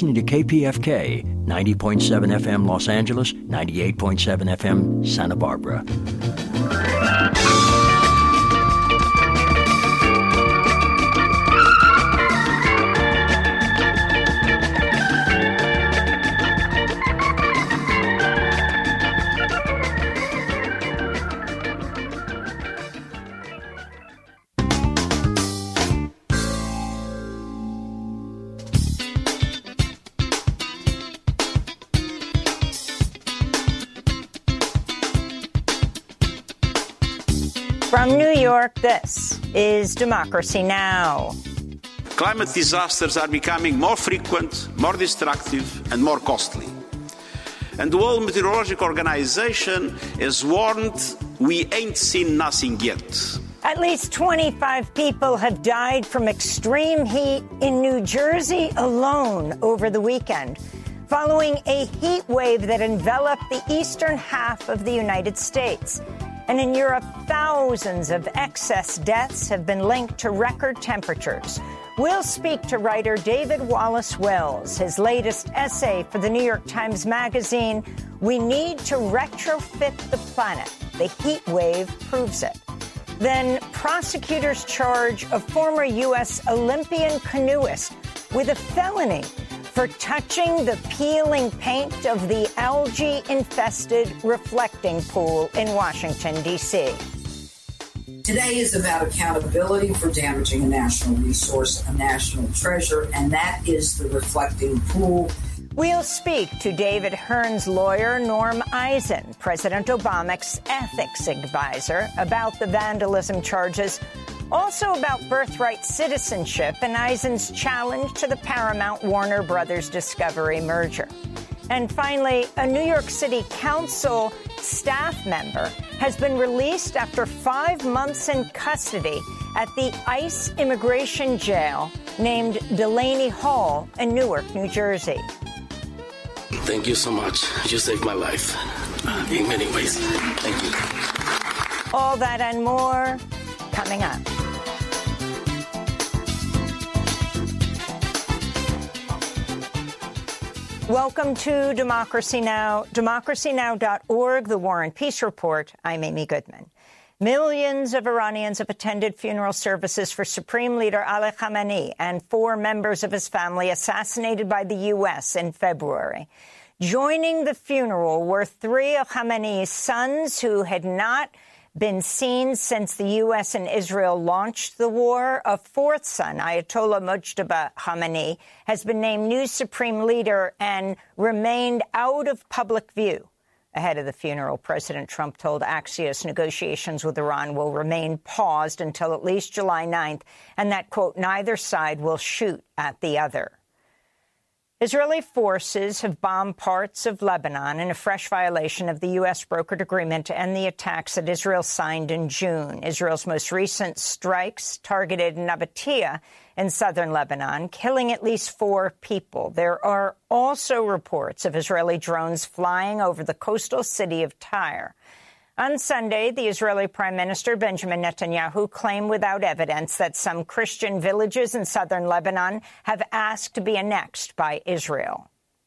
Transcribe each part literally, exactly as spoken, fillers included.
listening to K P F K, ninety point seven F M Los Angeles, ninety-eight point seven F M Santa Barbara. From New York, this is Democracy Now! Climate disasters are becoming more frequent, more destructive, and more costly. And the World Meteorological Organization has warned we ain't seen nothing yet. At least twenty-five people have died from extreme heat in New Jersey alone over the weekend, following a heat wave that enveloped the eastern half of the United States. And in Europe, thousands of excess deaths have been linked to record temperatures. We'll speak to writer David Wallace Wells. His latest essay for the New York Times Magazine, We Need to Retrofit the Planet. The heat wave proves it. Then prosecutors charge a former U S Olympian canoeist with a felony for touching the peeling paint of the algae-infested reflecting pool in Washington, D C Today is about accountability for damaging a national resource, a national treasure, and that is the reflecting pool. We'll speak to David Hearn's lawyer, Norm Eisen, President Obama's ethics advisor, about the vandalism charges. Also about birthright citizenship and Eisen's challenge to the Paramount-Warner Brothers Discovery merger. And finally, a New York City Council staff member has been released after five months in custody at the ICE immigration jail named Delaney Hall in Newark, New Jersey. Thank you so much. You saved my life uh, in many ways. Thank you. All that and more coming up. Welcome to Democracy Now!, democracy now dot org, the War and Peace Report. I'm Amy Goodman. Millions of Iranians have attended funeral services for Supreme Leader Ali Khamenei and four members of his family assassinated by the U S in February. Joining the funeral were three of Khamenei's sons who had not been seen since the U S and Israel launched the war. A fourth son, Ayatollah Mojtaba Khamenei, has been named new supreme leader and remained out of public view. Ahead of the funeral, President Trump told Axios negotiations with Iran will remain paused until at least July ninth, and that, quote, neither side will shoot at the other. Israeli forces have bombed parts of Lebanon in a fresh violation of the U S brokered agreement to end the attacks that Israel signed in June. Israel's most recent strikes targeted Nabatea in southern Lebanon, killing at least four people. There are also reports of Israeli drones flying over the coastal city of Tyre. On Sunday, the Israeli Prime Minister Benjamin Netanyahu claimed without evidence that some Christian villages in southern Lebanon have asked to be annexed by Israel.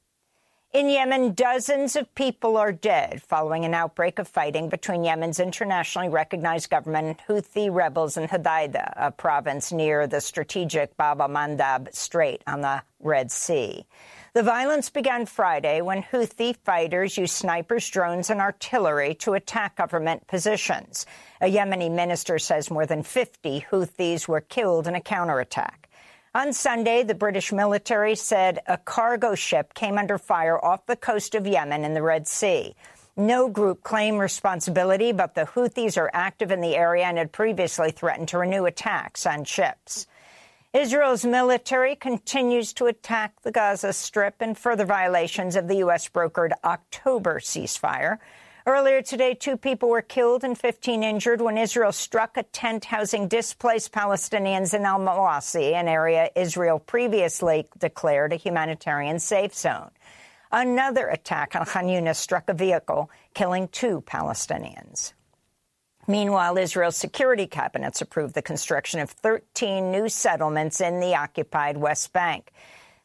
In Yemen, dozens of people are dead following an outbreak of fighting between Yemen's internationally recognized government and Houthi rebels in Hodeidah, a province near the strategic Bab el-Mandab Strait on the Red Sea. The violence began Friday when Houthi fighters used snipers, drones, and artillery to attack government positions. A Yemeni minister says more than fifty Houthis were killed in a counterattack. On Sunday, the British military said a cargo ship came under fire off the coast of Yemen in the Red Sea. No group claimed responsibility, but the Houthis are active in the area and had previously threatened to renew attacks on ships. Israel's military continues to attack the Gaza Strip in further violations of the U S-brokered October ceasefire. Earlier today, two people were killed and fifteen injured when Israel struck a tent housing displaced Palestinians in al-Mawasi, an area Israel previously declared a humanitarian safe zone. Another attack on Khan Yunis struck a vehicle, killing two Palestinians. Meanwhile, Israel's security cabinets approved the construction of thirteen new settlements in the occupied West Bank. The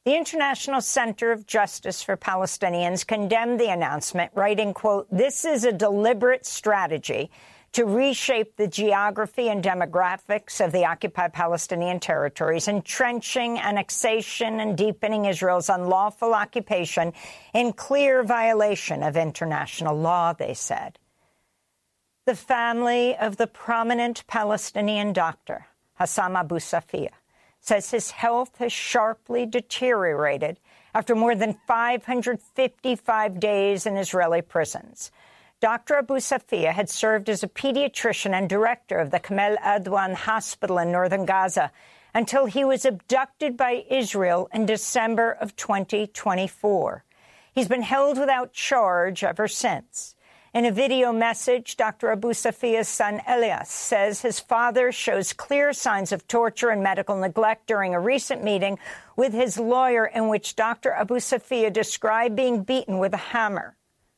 The International Center of Justice for Palestinians condemned the announcement, writing, quote, "This is a deliberate strategy to reshape the geography and demographics of the occupied Palestinian territories, entrenching annexation and deepening Israel's unlawful occupation in clear violation of international law," they said. The family of the prominent Palestinian doctor, Hassam Abu Safia, says his health has sharply deteriorated after more than five hundred fifty-five days in Israeli prisons. Doctor Abu Safia had served as a pediatrician and director of the Kamel Adwan Hospital in northern Gaza until he was abducted by Israel in December of twenty twenty-four. He's been held without charge ever since. In a video message, Doctor Abu Safia's son Elias says his father shows clear signs of torture and medical neglect during a recent meeting with his lawyer in which Doctor Abu Safia described being beaten with a hammer.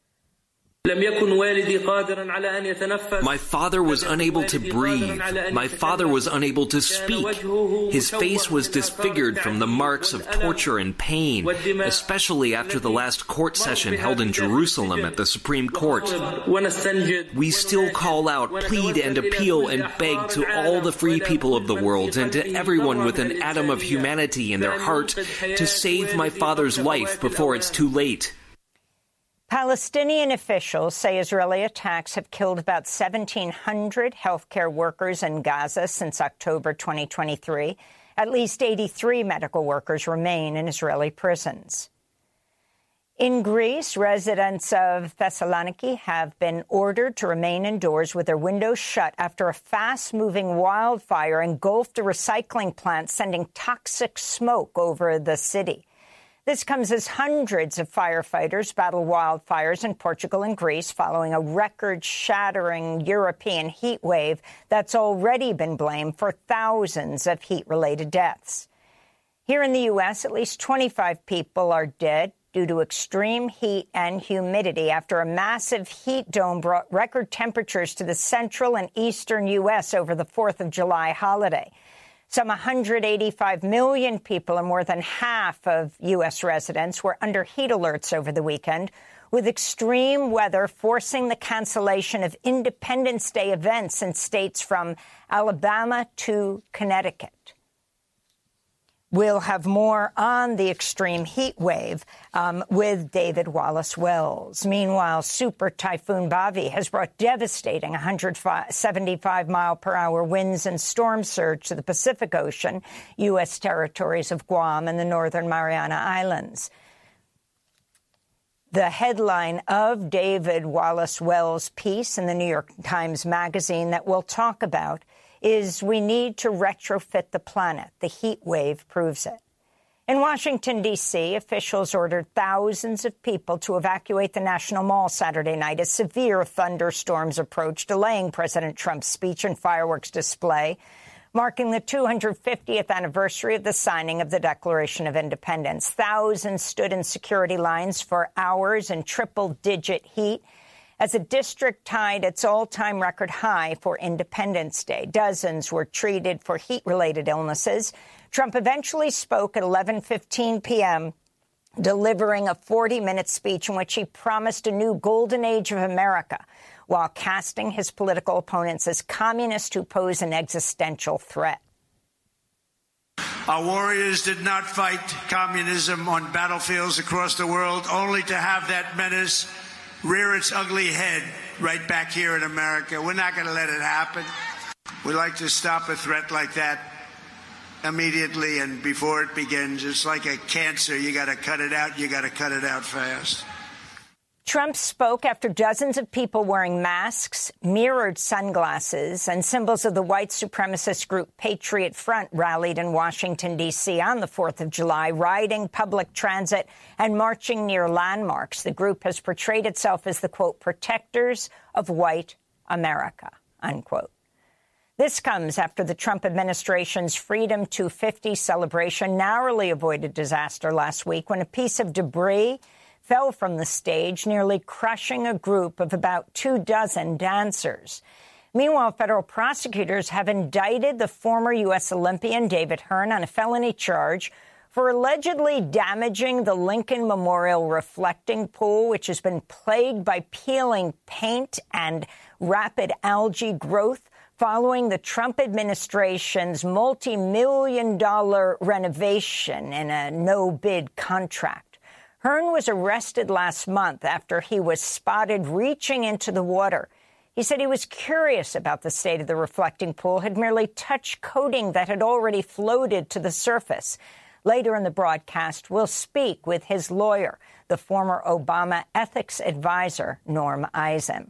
My father was unable to breathe. My father was unable to speak. His face was disfigured from the marks of torture and pain, especially after the last court session held in Jerusalem at the Supreme Court. We still call out, plead and appeal and beg to all the free people of the world and to everyone with an atom of humanity in their heart to save my father's life before it's too late. Palestinian officials say Israeli attacks have killed about seventeen hundred healthcare workers in Gaza since October twenty twenty-three. At least eighty-three medical workers remain in Israeli prisons. In Greece, residents of Thessaloniki have been ordered to remain indoors with their windows shut after a fast-moving wildfire engulfed a recycling plant, sending toxic smoke over the city. This comes as hundreds of firefighters battle wildfires in Portugal and Greece following a record-shattering European heat wave that's already been blamed for thousands of heat-related deaths. Here in the U S, at least twenty-five people are dead due to extreme heat and humidity after a massive heat dome brought record temperatures to the central and eastern U S over the fourth of July holiday. Some one hundred eighty-five million people, and more than half of U S residents, were under heat alerts over the weekend, with extreme weather forcing the cancellation of Independence Day events in states from Alabama to Connecticut. We'll have more on the extreme heat wave um, with David Wallace-Wells. Meanwhile, Super Typhoon Bavi has brought devastating one hundred seventy-five mile per hour winds and storm surge to the Pacific Ocean, U S territories of Guam and the Northern Mariana Islands. The headline of David Wallace-Wells' piece in the New York Times Magazine that we'll talk about is "We need to retrofit the planet. The heat wave proves it." In Washington, D C, officials ordered thousands of people to evacuate the National Mall Saturday night as severe thunderstorms approached, delaying President Trump's speech and fireworks display, marking the two hundred fiftieth anniversary of the signing of the Declaration of Independence. Thousands stood in security lines for hours in triple-digit heat as the district tied its all-time record high for Independence Day. Dozens were treated for heat-related illnesses. Trump eventually spoke at eleven fifteen p.m., delivering a forty-minute speech in which he promised a new golden age of America while casting his political opponents as communists who pose an existential threat. Our warriors did not fight communism on battlefields across the world, only to have that menace rear its ugly head right back here in America. We're not going to let it happen. We like to stop a threat like that immediately and before it begins. It's like a cancer. You got to cut it out. You got to cut it out fast. Trump spoke after dozens of people wearing masks, mirrored sunglasses, and symbols of the white supremacist group Patriot Front rallied in Washington, D C on the fourth of July, riding public transit and marching near landmarks. The group has portrayed itself as the, quote, protectors of white America, unquote. This comes after the Trump administration's Freedom two fifty celebration narrowly avoided disaster last week when a piece of debris fell from the stage, nearly crushing a group of about two dozen dancers. Meanwhile, federal prosecutors have indicted the former U S Olympian David Hearn on a felony charge for allegedly damaging the Lincoln Memorial reflecting pool, which has been plagued by peeling paint and rapid algae growth following the Trump administration's multi-million dollar renovation in a no-bid contract. Hearn was arrested last month after he was spotted reaching into the water. He said he was curious about the state of the reflecting pool, had merely touched coating that had already floated to the surface. Later in the broadcast, we'll speak with his lawyer, the former Obama ethics advisor, Norm Eisen.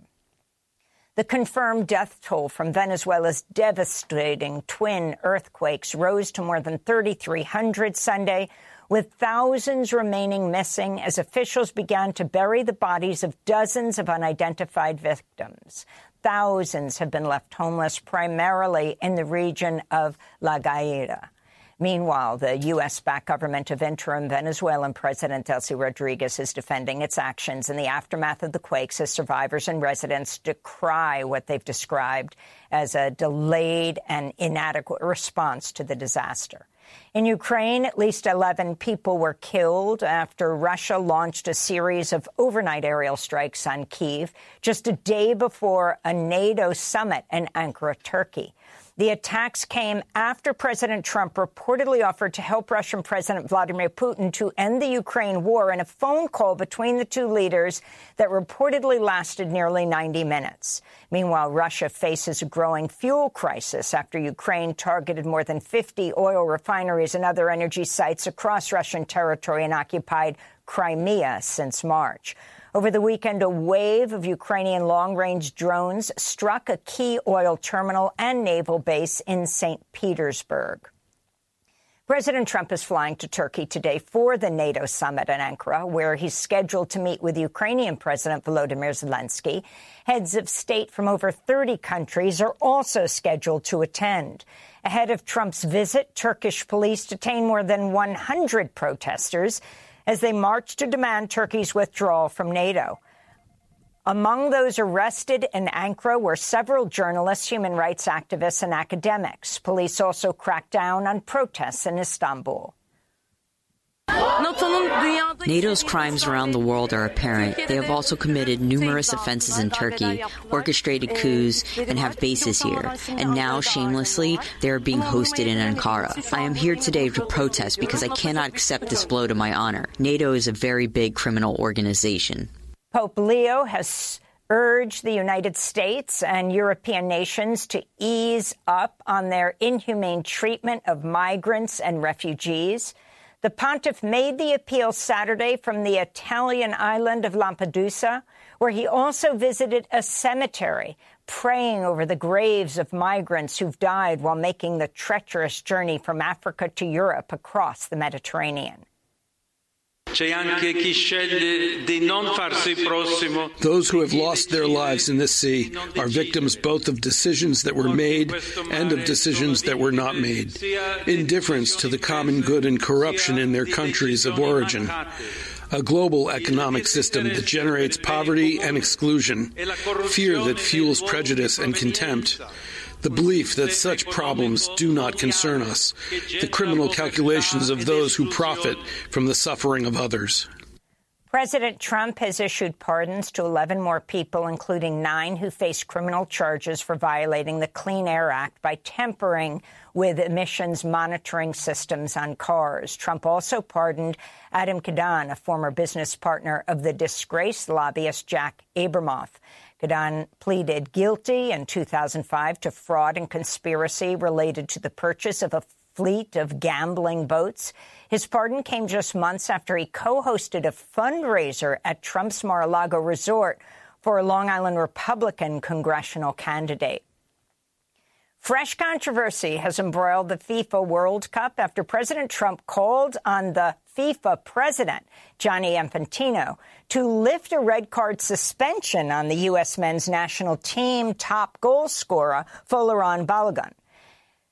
The confirmed death toll from Venezuela's devastating twin earthquakes rose to more than thirty-three hundred Sunday, with thousands remaining missing as officials began to bury the bodies of dozens of unidentified victims. Thousands have been left homeless, primarily in the region of La Guaira. Meanwhile, the U S-backed government of interim Venezuelan President Delcy Rodriguez is defending its actions in the aftermath of the quakes as survivors and residents decry what they've described as a delayed and inadequate response to the disaster. In Ukraine, at least eleven people were killed after Russia launched a series of overnight aerial strikes on Kyiv just a day before a NATO summit in Ankara, Turkey. The attacks came after President Trump reportedly offered to help Russian President Vladimir Putin to end the Ukraine war in a phone call between the two leaders that reportedly lasted nearly ninety minutes. Meanwhile, Russia faces a growing fuel crisis after Ukraine targeted more than fifty oil refineries and other energy sites across Russian territory and occupied Crimea since March. Over the weekend, a wave of Ukrainian long-range drones struck a key oil terminal and naval base in Saint Petersburg. President Trump is flying to Turkey today for the NATO summit in Ankara, where he's scheduled to meet with Ukrainian President Volodymyr Zelensky. Heads of state from over thirty countries are also scheduled to attend. Ahead of Trump's visit, Turkish police detained more than one hundred protesters as they marched to demand Turkey's withdrawal from NATO. Among those arrested in Ankara were several journalists, human rights activists, and academics. Police also cracked down on protests in Istanbul. NATO's crimes around the world are apparent. They have also committed numerous offenses in Turkey, orchestrated coups, and have bases here. And now, shamelessly, they are being hosted in Ankara. I am here today to protest because I cannot accept this blow to my honor. NATO is a very big criminal organization. Pope Leo has urged the United States and European nations to ease up on their inhumane treatment of migrants and refugees. The pontiff made the appeal Saturday from the Italian island of Lampedusa, where he also visited a cemetery, praying over the graves of migrants who've died while making the treacherous journey from Africa to Europe across the Mediterranean. Those who have lost their lives in this sea are victims both of decisions that were made and of decisions that were not made. Indifference to the common good and corruption in their countries of origin. A global economic system that generates poverty and exclusion. Fear that fuels prejudice and contempt. The belief that such problems do not concern us, the criminal calculations of those who profit from the suffering of others. President Trump has issued pardons to eleven more people, including nine who face criminal charges for violating the Clean Air Act by tampering with emissions monitoring systems on cars. Trump also pardoned Adam Kadon, a former business partner of the disgraced lobbyist Jack Abramoff. Kadon pleaded guilty in two thousand five to fraud and conspiracy related to the purchase of a fleet of gambling boats. His pardon came just months after he co-hosted a fundraiser at Trump's Mar-a-Lago resort for a Long Island Republican congressional candidate. Fresh controversy has embroiled the FIFA World Cup after President Trump called on the FIFA president, Gianni Infantino, to lift a red card suspension on the U S men's national team top goal scorer, Folarin Balogun.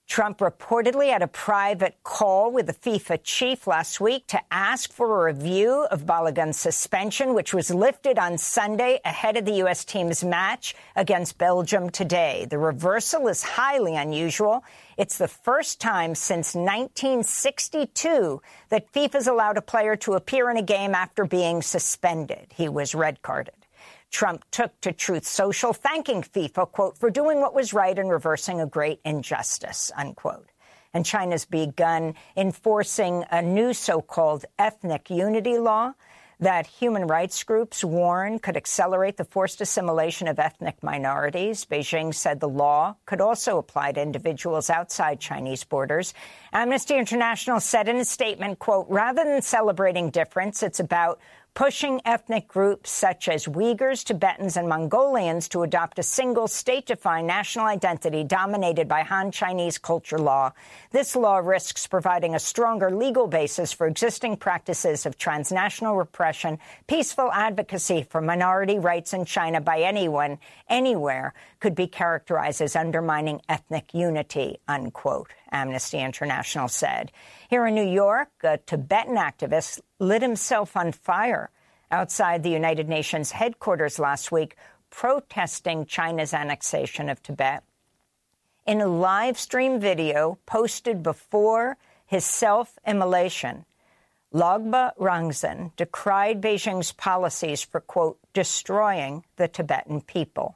Trump reportedly had a private call with the FIFA chief last week to ask for a review of Balogun's suspension, which was lifted on Sunday ahead of the U S team's match against Belgium today. The reversal is highly unusual. It's the first time since nineteen sixty-two that FIFA's allowed a player to appear in a game after being suspended. He was red-carded. Trump took to Truth Social, thanking FIFA, quote, for doing what was right and reversing a great injustice, unquote. And China's begun enforcing a new so-called ethnic unity law that human rights groups warn could accelerate the forced assimilation of ethnic minorities. Beijing said the law could also apply to individuals outside Chinese borders. Amnesty International said in a statement, quote, rather than celebrating difference, it's about pushing ethnic groups such as Uyghurs, Tibetans, and Mongolians to adopt a single state-defined national identity dominated by Han Chinese culture law. This law risks providing a stronger legal basis for existing practices of transnational repression. Peaceful advocacy for minority rights in China by anyone, anywhere, could be characterized as undermining ethnic unity, unquote, Amnesty International said. Here in New York, a Tibetan activist lit himself on fire outside the United Nations headquarters last week, protesting China's annexation of Tibet. In a live stream video posted before his self-immolation, Logba Rangzin decried Beijing's policies for, quote, destroying the Tibetan people.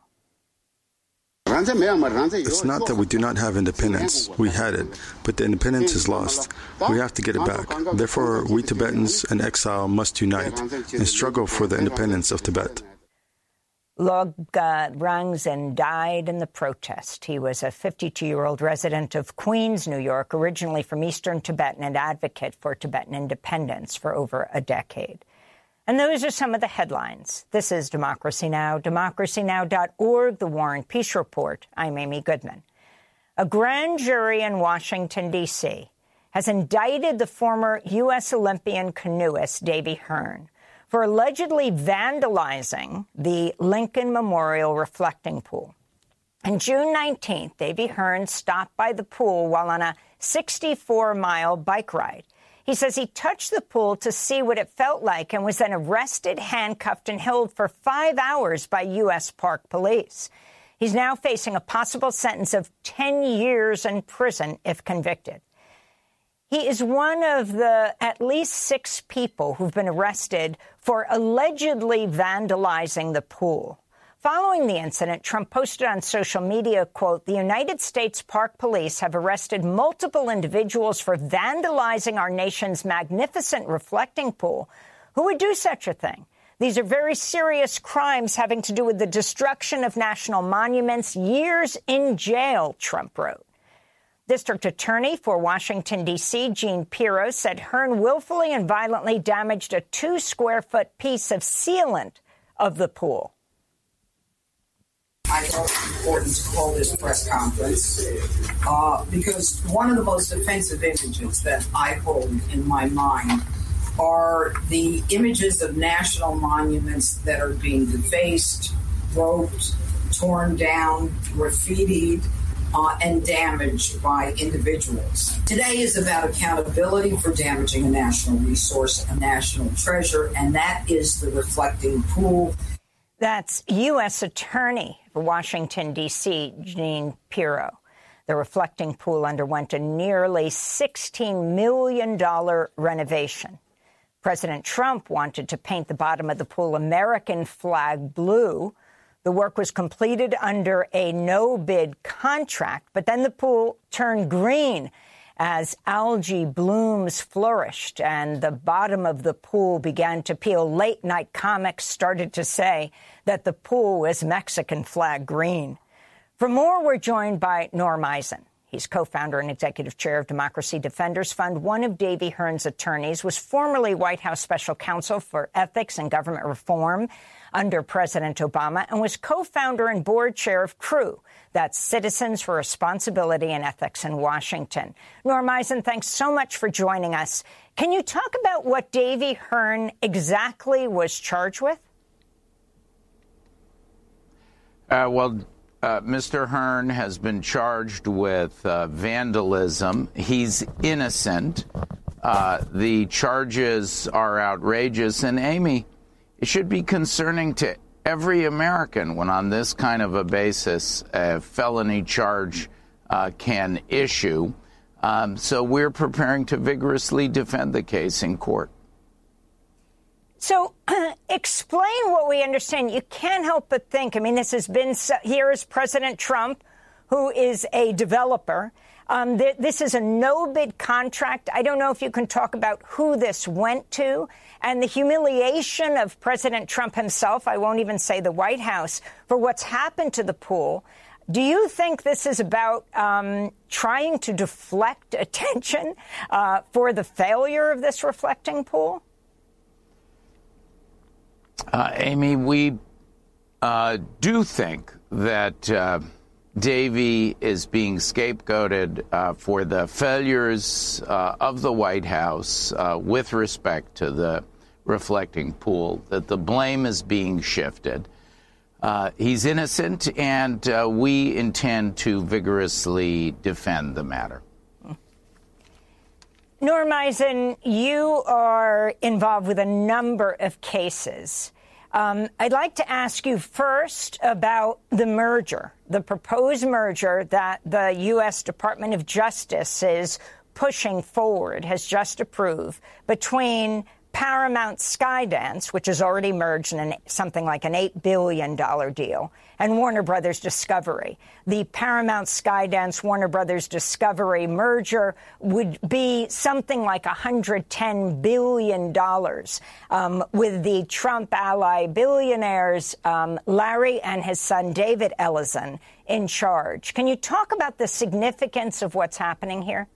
It's not that we do not have independence. We had it, but the independence is lost. We have to get it back. Therefore, we Tibetans in exile must unite and struggle for the independence of Tibet. Logba Rangzin died in the protest. He was a fifty-two-year-old resident of Queens, New York, originally from eastern Tibet and an advocate for Tibetan independence for over a decade. And those are some of the headlines. This is Democracy Now!, democracy now dot org, The War and Peace Report. I'm Amy Goodman. A grand jury in Washington, D C has indicted the former U S Olympian canoeist Davy Hearn for allegedly vandalizing the Lincoln Memorial reflecting pool. On June nineteenth, Davy Hearn stopped by the pool while on a sixty-four mile bike ride. He says he touched the pool to see what it felt like and was then arrested, handcuffed, and held for five hours by U S Park Police. He's now facing a possible sentence of ten years in prison if convicted. He is one of the at least six people who've been arrested for allegedly vandalizing the pool. Following the incident, Trump posted on social media, quote, the United States Park Police have arrested multiple individuals for vandalizing our nation's magnificent reflecting pool. Who would do such a thing? These are very serious crimes having to do with the destruction of national monuments. Years in jail, Trump wrote. District Attorney for Washington, D C, Jean Pirro, said Hearn willfully and violently damaged a two-square-foot piece of sealant of the pool. I felt it important to call this press conference uh, because one of the most offensive images that I hold in my mind are the images of national monuments that are being defaced, roped, torn down, graffitied, uh, and damaged by individuals. Today is about accountability for damaging a national resource, a national treasure, and that is the reflecting pool. That's U S Attorney for Washington, D C, Jean Pirro. The reflecting pool underwent a nearly sixteen million dollars renovation. President Trump wanted to paint the bottom of the pool American flag blue. The work was completed under a no-bid contract, but then the pool turned green as algae blooms flourished and the bottom of the pool began to peel. Late-night comics started to say that the pool was Mexican flag green. For more, we're joined by Norm Eisen. He's co-founder and executive chair of Democracy Defenders Fund. One of Davy Hearn's attorneys was formerly White House special counsel for ethics and government reform under President Obama and was co-founder and board chair of C R E W. That's Citizens for Responsibility and Ethics in Washington. Norm Eisen, thanks so much for joining us. Can you talk about what Davy Hearn exactly was charged with? Uh, well, uh, Mister Hearn has been charged with uh, vandalism. He's innocent. Uh, the charges are outrageous. And, Amy, it should be concerning to every American when on this kind of a basis a felony charge uh, can issue. Um, so we're preparing to vigorously defend the case in court. So uh, explain what we understand. You can't help but think, I mean, this has been, here is President Trump, who is a developer. Um, th- this is a no-bid contract. I don't know if you can talk about who this went to and the humiliation of President Trump himself. I won't even say the White House for what's happened to the pool. Do you think this is about um, trying to deflect attention uh, for the failure of this reflecting pool? Uh, Amy, we uh, do think that uh, Davy is being scapegoated uh, for the failures uh, of the White House uh, with respect to the reflecting pool, that the blame is being shifted. Uh, he's innocent, and uh, we intend to vigorously defend the matter. Norm Eisen, you are involved with a number of cases. Um, I'd like to ask you first about the merger, the proposed merger that the U S Department of Justice is pushing forward, has just approved, between Paramount Skydance, which has already merged in an, something like an eight billion dollars deal, and Warner Brothers Discovery. The Paramount Skydance Warner Brothers Discovery merger would be something like one hundred ten billion dollars, um, with the Trump ally billionaires um, Larry and his son David Ellison in charge. Can you talk about the significance of what's happening here?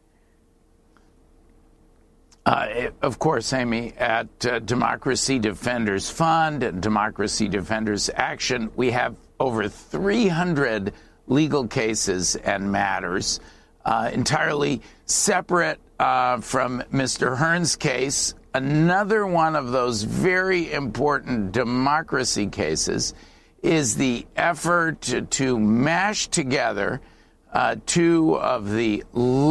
Uh, of course, Amy, at uh, Democracy Defenders Fund and Democracy Defenders Action, we have over three hundred legal cases and matters uh, entirely separate uh, from Mister Hearn's case. Another one of those very important democracy cases is the effort to, to mash together uh, two of the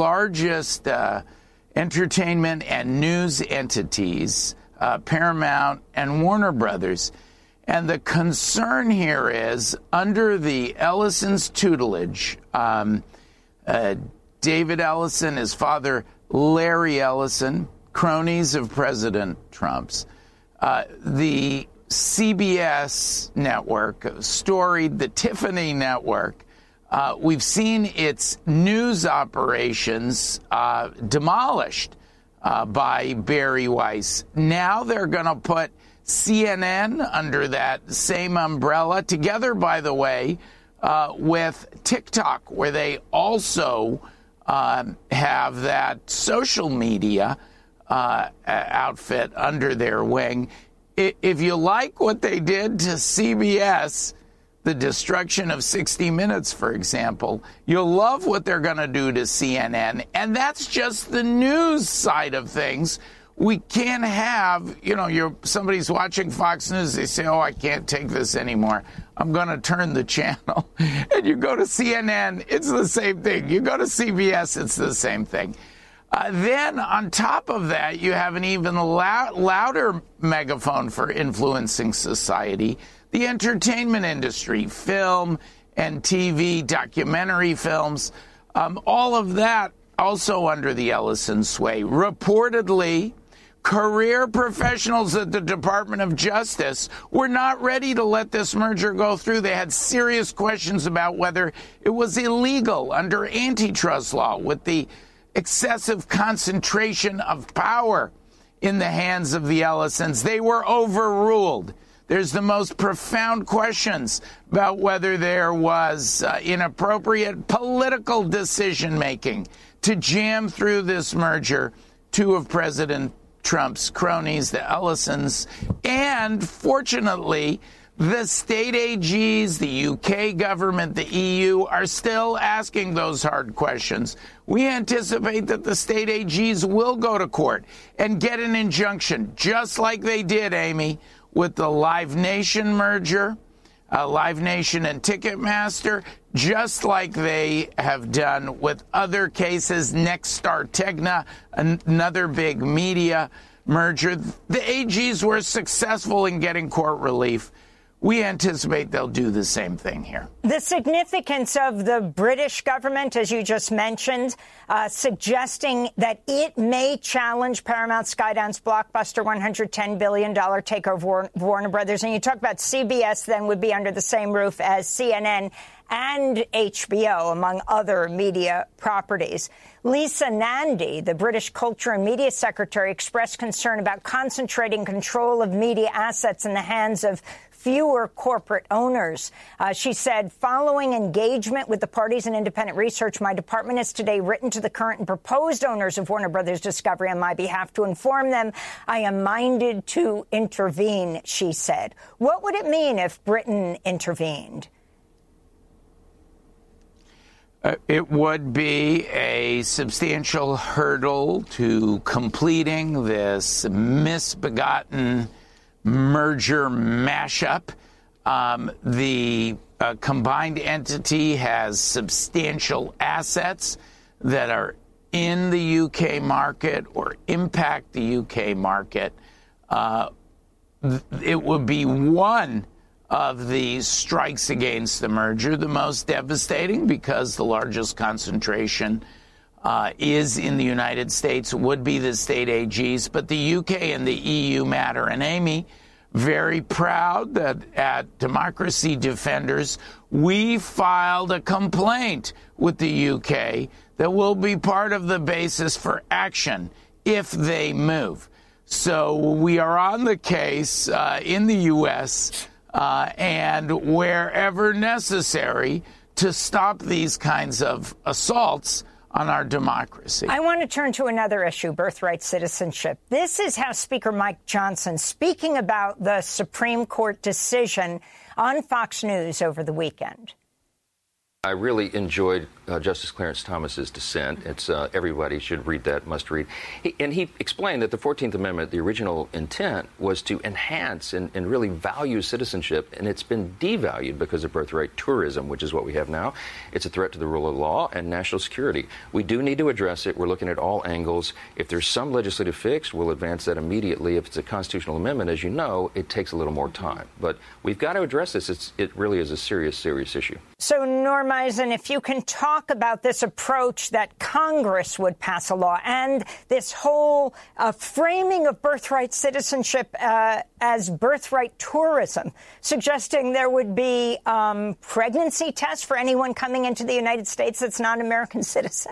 largest uh, entertainment and news entities, uh, Paramount and Warner Brothers. And the concern here is, under the Ellison's tutelage, um, uh, David Ellison, his father Larry Ellison, cronies of President Trump's, uh, the C B S network, storied the Tiffany network, Uh, we've seen its news operations uh, demolished uh, by Barry Weiss. Now they're going to put C N N under that same umbrella, together, by the way, uh, with TikTok, where they also uh, have that social media uh, outfit under their wing. If you like what they did to C B S, the destruction of sixty minutes, for example, you'll love what they're going to do to C N N. And that's just the news side of things. We can't have, you know, you're somebody's watching Fox News. They say, oh, I can't take this anymore. I'm going to turn the channel. And you go to C N N, it's the same thing. You go to C B S, it's the same thing. Uh, then on top of that, you have an even loud, louder megaphone for influencing society. The entertainment industry, film and T V, documentary films, um, all of that also under the Ellison sway. Reportedly, career professionals at the Department of Justice were not ready to let this merger go through. They had serious questions about whether it was illegal under antitrust law with the excessive concentration of power in the hands of the Ellisons. They were overruled. There's the most profound questions about whether there was uh, inappropriate political decision-making to jam through this merger two of President Trump's cronies, the Ellisons, and fortunately, the state A Gs, the U K government, the E U are still asking those hard questions. We anticipate that the state A Gs will go to court and get an injunction, just like they did, Amy, with the Live Nation merger, uh, Live Nation and Ticketmaster, just like they have done with other cases, Nexstar Tegna, an- another big media merger. The A Gs were successful in getting court relief. We anticipate they'll do the same thing here. The significance of the British government, as you just mentioned, uh, suggesting that it may challenge Paramount Skydance blockbuster one hundred ten billion dollars takeover of Warner Brothers. And you talk about C B S then would be under the same roof as C N N and H B O, among other media properties. Lisa Nandy, the British Culture and Media Secretary, expressed concern about concentrating control of media assets in the hands of fewer corporate owners. Uh, she said, following engagement with the parties and independent research, my department has today written to the current and proposed owners of Warner Brothers Discovery on my behalf to inform them I am minded to intervene, she said. What would it mean if Britain intervened? Uh, it would be a substantial hurdle to completing this misbegotten merger mashup. Um, the uh, combined entity has substantial assets that are in the U K market or impact the U K market. Uh, it would be one of the strikes against the merger, the most devastating, because the largest concentration uh, is in the United States, would be the state A Gs. But the U K and the E U matter. And Amy, very proud that at Democracy Defenders, we filed a complaint with the U K that will be part of the basis for action if they move. So we are on the case uh, in the U S Uh, and wherever necessary to stop these kinds of assaults on our democracy. I want to turn to another issue, birthright citizenship. This is how Speaker Mike Johnson, speaking about the Supreme Court decision on Fox News over the weekend. I really enjoyed uh, Justice Clarence Thomas's dissent. It's uh, everybody should read that, must read. He, and he explained that the fourteenth Amendment, the original intent, was to enhance and, and really value citizenship, and it's been devalued because of birthright tourism, which is what we have now. It's a threat to the rule of law and national security. We do need to address it. We're looking at all angles. If there's some legislative fix, we'll advance that immediately. If it's a constitutional amendment, as you know, it takes a little more time. But we've got to address this. It's, it really is a serious, serious issue. So, Norma, and if you can talk about this approach that Congress would pass a law and this whole uh, framing of birthright citizenship uh, as birthright tourism, suggesting there would be um, pregnancy tests for anyone coming into the United States that's not an American citizen.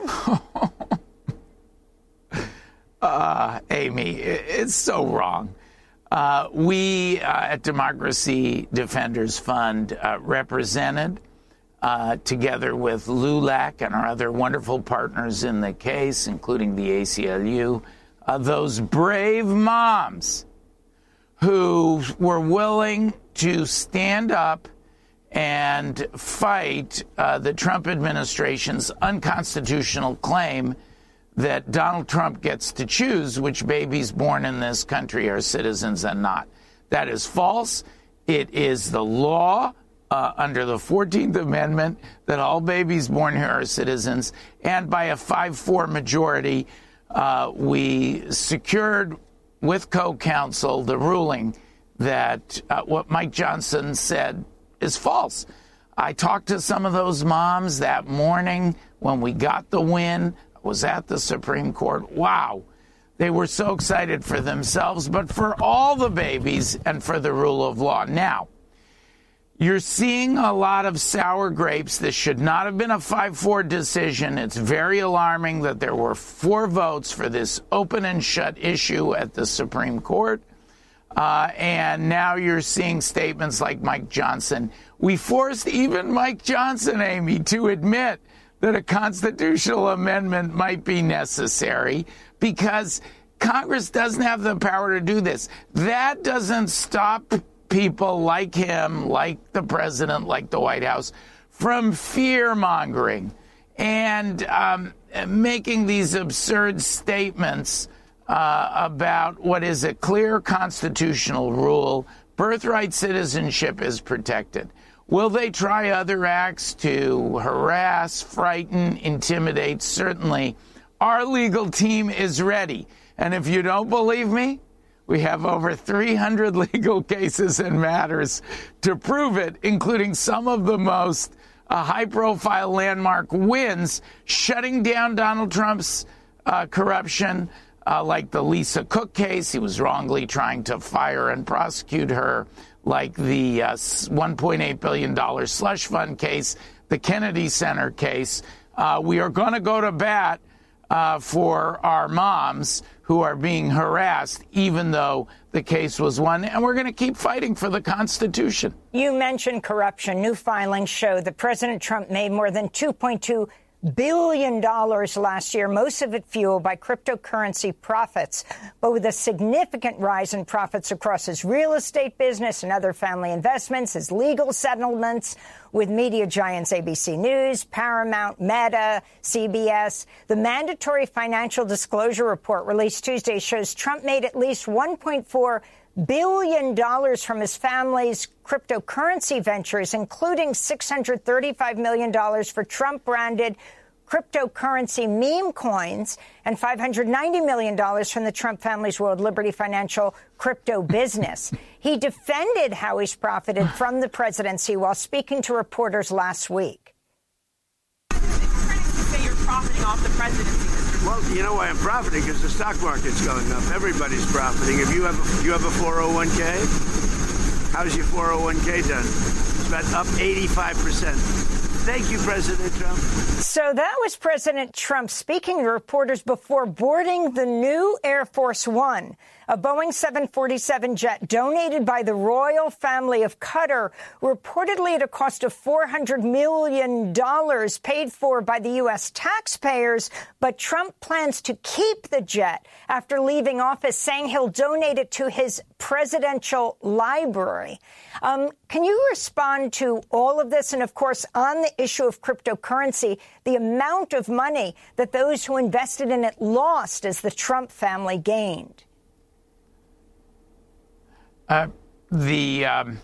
uh, Amy, it's so wrong. Uh, we uh, at Democracy Defenders Fund uh, represented Uh, together with LULAC and our other wonderful partners in the case, including the A C L U, uh, those brave moms who were willing to stand up and fight uh, the Trump administration's unconstitutional claim that Donald Trump gets to choose which babies born in this country are citizens and not. That is false. It is the law Uh, under the fourteenth Amendment that all babies born here are citizens, and by a five four majority, uh, we secured with co-counsel the ruling that uh, what Mike Johnson said is false. I talked to some of those moms that morning when we got the win. I was at the Supreme Court. Wow. They were so excited for themselves, but for all the babies and for the rule of law. Now, you're seeing a lot of sour grapes. This should not have been a five four decision. It's very alarming that there were four votes for this open and shut issue at the Supreme Court. Uh, and now you're seeing statements like Mike Johnson. We forced even Mike Johnson, Amy, to admit that a constitutional amendment might be necessary because Congress doesn't have the power to do this. That doesn't stop people like him, like the president, like the White House, from fear-mongering and um, making these absurd statements uh, about what is a clear constitutional rule, Birthright citizenship is protected. Will they try other acts to harass, frighten, intimidate? Certainly. Our legal team is ready. And if you don't believe me, we have over three hundred legal cases and matters to prove it, including some of the most uh, high-profile landmark wins, shutting down Donald Trump's uh, corruption, uh, like the Lisa Cook case. He was wrongly trying to fire and prosecute her, like the uh, one point eight billion dollars slush fund case, the Kennedy Center case. Uh, we are going to go to bat uh, for our moms who are being harassed, even though the case was won. And we're going to keep fighting for the Constitution. You mentioned corruption. New filings show that President Trump made more than two point two billion dollars last year, most of it fueled by cryptocurrency profits. But with a significant rise in profits across his real estate business and other family investments, his legal settlements with media giants A B C News, Paramount, Meta, C B S. The mandatory financial disclosure report released Tuesday shows Trump made at least one point four billion dollars from his family's cryptocurrency ventures, including six hundred thirty-five million dollars for Trump-branded cryptocurrency meme coins and five hundred ninety million dollars from the Trump family's World Liberty Financial crypto business. He defended how he's profited from the presidency while speaking to reporters last week. Critics say you're profiting off the presidency. Well, you know why I'm profiting? Because the stock market's going up. Everybody's profiting. If you have a, you have a four oh one k, how's your four oh one k done? It's about up eighty-five percent. Thank you, President Trump. So that was President Trump speaking to reporters before boarding the new Air Force One, a Boeing seven forty-seven jet donated by the royal family of Qatar, reportedly at a cost of four hundred million dollars, paid for by the U S taxpayers. But Trump plans to keep the jet after leaving office, saying he'll donate it to his presidential library. Um, can you respond to all of this? And, of course, on the issue of cryptocurrency, the amount of money that those who invested in it lost as the Trump family gained. Uh, the um,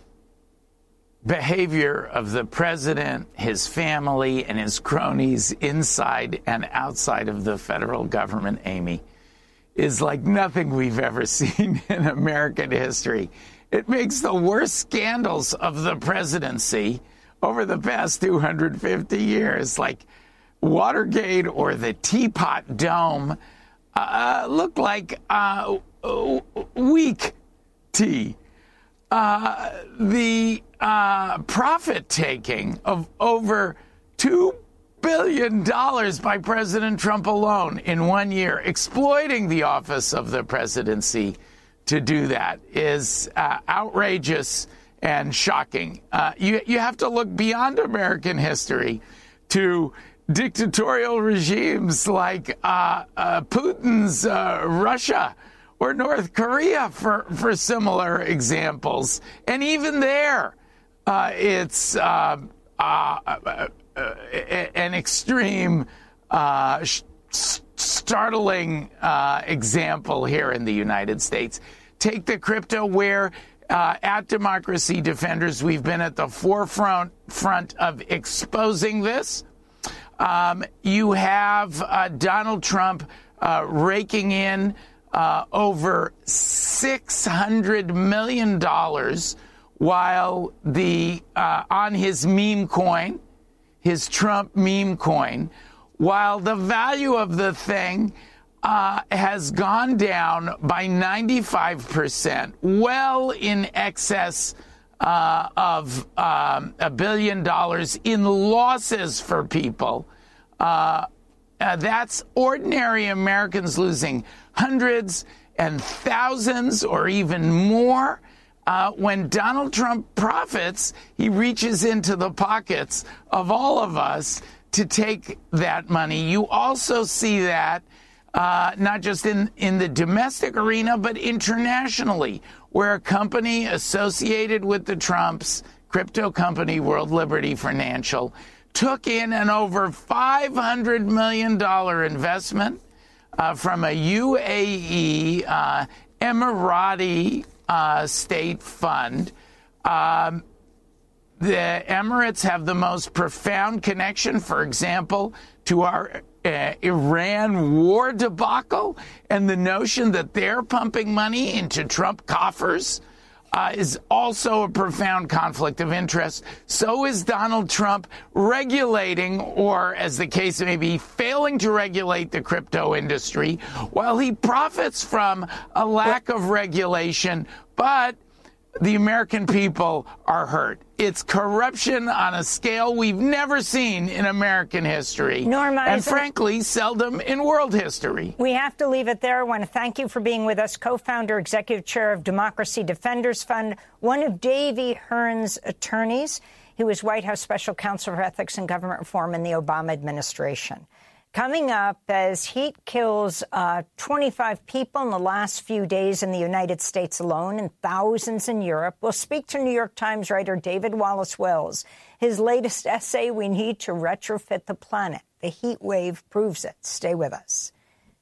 behavior of the president, his family, and his cronies inside and outside of the federal government, Amy, is like nothing we've ever seen in American history. It makes the worst scandals of the presidency over the past two hundred fifty years, like Watergate or the Teapot Dome, uh, look like uh, weak tea. Uh, the uh, profit-taking of over two billion dollars by President Trump alone in one year, exploiting the office of the presidency to do that, is uh, outrageous and shocking. Uh, you, you have to look beyond American history to dictatorial regimes like uh, uh, Putin's uh, Russia or North Korea for, for similar examples. And even there, uh, it's uh, uh, uh, uh, an extreme, uh, sh- startling uh, example here in the United States. Take the crypto where uh, at Democracy Defenders, we've been at the forefront front of exposing this. Um, you have uh, Donald Trump uh, raking in uh, over six hundred million dollars while the uh, on his meme coin, his Trump meme coin, while the value of the thing uh, has gone down by ninety-five percent, well in excess uh, of um, a billion dollars in losses for people. Uh, uh, that's ordinary Americans losing hundreds and thousands or even more. Uh, when Donald Trump profits, he reaches into the pockets of all of us to take that money. You also see that uh, not just in, in the domestic arena, but internationally, where a company associated with the Trumps, crypto company World Liberty Financial, took in an over five hundred million dollars investment uh, from a U A E, uh, Emirati uh, state fund. Um, the Emirates have the most profound connection, for example, to our uh, Iran war debacle, and the notion that they're pumping money into Trump coffers Uh, is also a profound conflict of interest. So is Donald Trump regulating, or as the case may be, failing to regulate the crypto industry, while he profits from a lack of regulation, but the American people are hurt. It's corruption on a scale we've never seen in American history. Norma, and frankly, seldom in world history. We have to leave it there. I want to thank you for being with us, co-founder, executive chair of Democracy Defenders Fund, one of Davy Hearn's attorneys. He was White House Special Counsel for Ethics and Government Reform in the Obama administration. Coming up, as heat kills uh, twenty-five people in the last few days in the United States alone and thousands in Europe, we'll speak to New York Times writer David Wallace Wells. His latest essay, We Need to Retrofit the Planet. The heat wave proves it. Stay with us.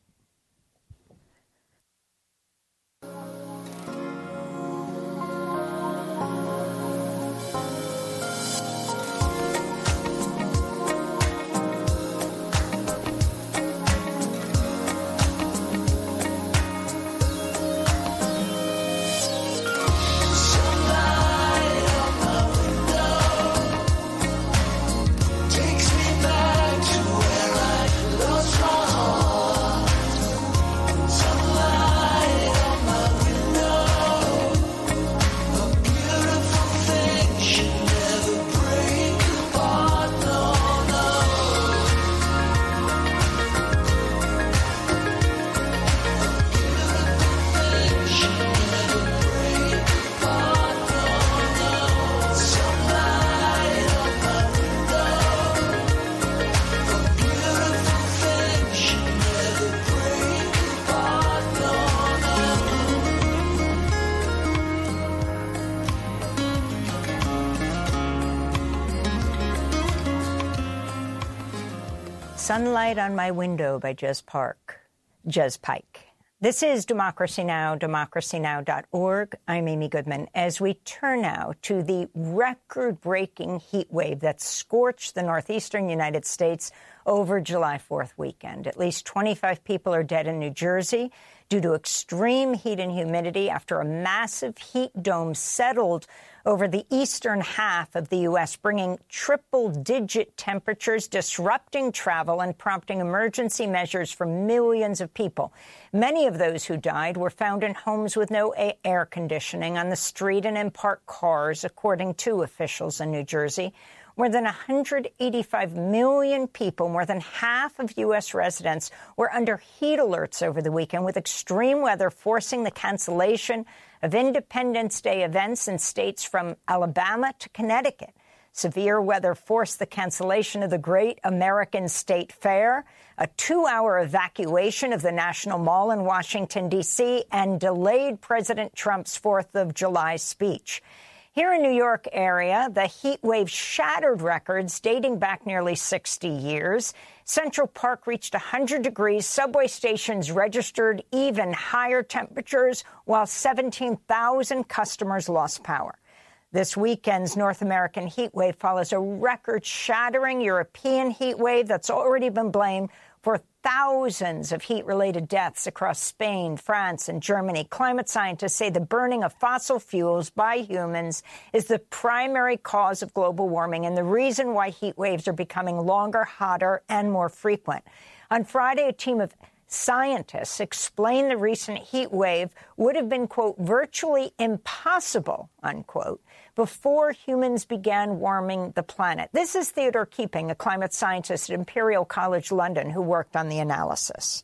Sunlight on My Window by Jez Park, Jez Pike. This is Democracy Now!, democracy now dot org. I'm Amy Goodman. As we turn now to the record-breaking heat wave that scorched the northeastern United States over July fourth weekend. At least twenty-five people are dead in New Jersey due to extreme heat and humidity after a massive heat dome settled over the eastern half of the U S, bringing triple-digit temperatures, disrupting travel, and prompting emergency measures for millions of people. Many of those who died were found in homes with no air conditioning, on the street, and in parked cars, according to officials in New Jersey. More than one hundred eighty-five million people, more than half of U S residents, were under heat alerts over the weekend, with extreme weather forcing the cancellation of Independence Day events in states from Alabama to Connecticut. Severe weather forced the cancellation of the Great American State Fair, a two-hour evacuation of the National Mall in Washington, D C, and delayed President Trump's fourth of July speech. Here in New York area, the heat wave shattered records dating back nearly sixty years. Central Park reached one hundred degrees. Subway stations registered even higher temperatures, while seventeen thousand customers lost power. This weekend's North American heat wave follows a record-shattering European heat wave that's already been blamed for thousands of heat-related deaths across Spain, France, and Germany. Climate scientists say the burning of fossil fuels by humans is the primary cause of global warming and the reason why heat waves are becoming longer, hotter, and more frequent. On Friday, a team of scientists explained the recent heat wave would have been, quote, virtually impossible, unquote, before humans began warming the planet. This is Theodore Keeping, a climate scientist at Imperial College London, who worked on the analysis.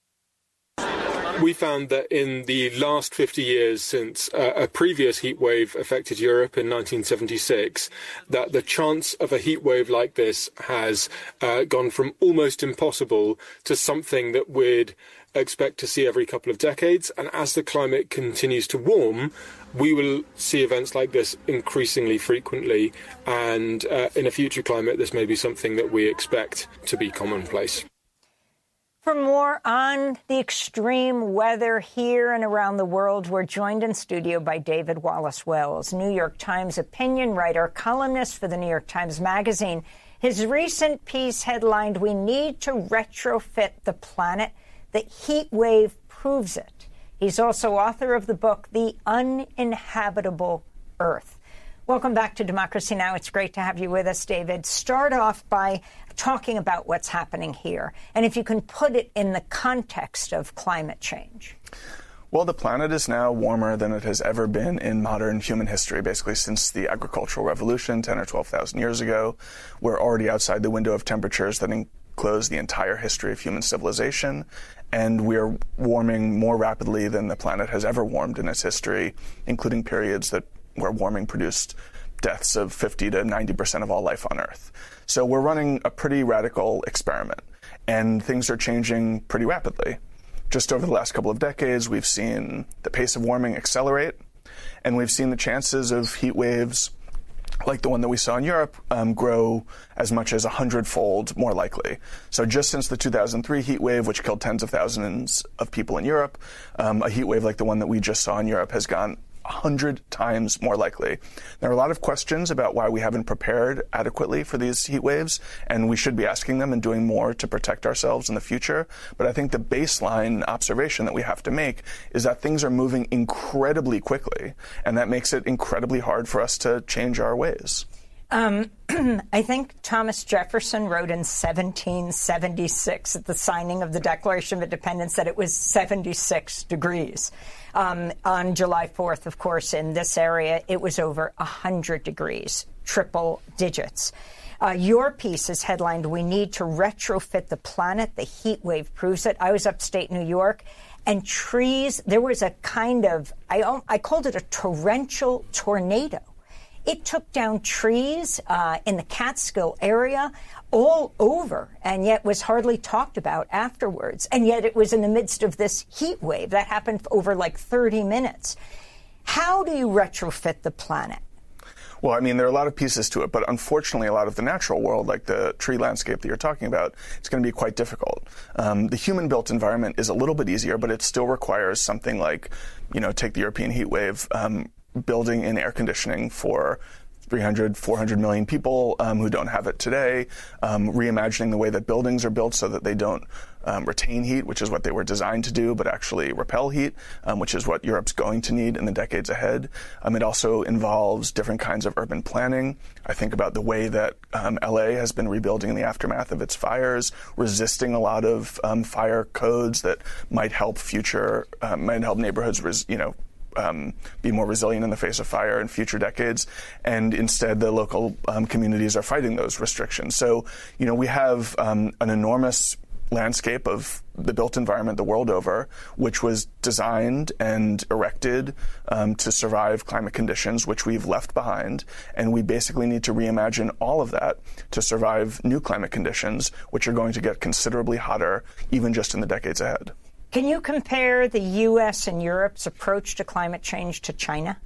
We found that in the last fifty years since uh, a previous heat wave affected Europe in nineteen seventy-six, that the chance of a heat wave like this has uh, gone from almost impossible to something that we'd expect to see every couple of decades. And as the climate continues to warm, we will see events like this increasingly frequently. And uh, in a future climate, this may be something that we expect to be commonplace. For more on the extreme weather here and around the world, we're joined in studio by David Wallace Wells, New York Times opinion writer, columnist for the New York Times Magazine. His recent piece headlined, "We Need to Retrofit the Planet. The Heat Wave Proves It." He's also author of the book, The Uninhabitable Earth. Welcome back to Democracy Now! It's great to have you with us, David. Start off by talking about what's happening here, and if you can put it in the context of climate change. Well, the planet is now warmer than it has ever been in modern human history, basically since the agricultural revolution ten or twelve thousand years ago. We're already outside the window of temperatures that enclose the entire history of human civilization, and we are warming more rapidly than the planet has ever warmed in its history, including periods that where warming produced deaths of fifty to ninety percent of all life on Earth. So we're running a pretty radical experiment, and things are changing pretty rapidly. Just over the last couple of decades, we've seen the pace of warming accelerate, and we've seen the chances of heat waves like the one that we saw in Europe um, grow as much as a hundredfold more likely. So just since the two thousand three heat wave, which killed tens of thousands of people in Europe, um, a heat wave like the one that we just saw in Europe has gone one hundred times more likely. There are a lot of questions about why we haven't prepared adequately for these heat waves, and we should be asking them and doing more to protect ourselves in the future. But I think the baseline observation that we have to make is that things are moving incredibly quickly, and that makes it incredibly hard for us to change our ways. Um, I think Thomas Jefferson wrote in seventeen seventy-six at the signing of the Declaration of Independence that it was seventy-six degrees. Um, on July fourth, of course, in this area, it was over one hundred degrees, triple digits. Uh, your piece is headlined, "We Need to Retrofit the Planet. The Heat Wave Proves It." I was upstate New York, and trees, there was a kind of, I, I called it a torrential tornado. It took down trees uh, in the Catskill area all over, and yet was hardly talked about afterwards. And yet it was in the midst of this heat wave that happened for over like thirty minutes. How do you retrofit the planet? Well, I mean, there are a lot of pieces to it, but unfortunately, a lot of the natural world, like the tree landscape that you're talking about, it's going to be quite difficult. Um, the human-built environment is a little bit easier, but it still requires something like, you know, take the European heat wave, um, building in air conditioning for three hundred, four hundred million people um, who don't have it today, um, reimagining the way that buildings are built so that they don't um, retain heat, which is what they were designed to do, but actually repel heat, um, which is what Europe's going to need in the decades ahead. Um, it also involves different kinds of urban planning. I think about the way that um, L A has been rebuilding in the aftermath of its fires, resisting a lot of um, fire codes that might help future, uh, might help neighborhoods, res- you know, Um, be more resilient in the face of fire in future decades, and instead the local um, communities are fighting those restrictions. So, you know, we have um, an enormous landscape of the built environment the world over, which was designed and erected um, to survive climate conditions, which we've left behind, and we basically need to reimagine all of that to survive new climate conditions, which are going to get considerably hotter, even just in the decades ahead. Can you compare the U S and Europe's approach to climate change to China?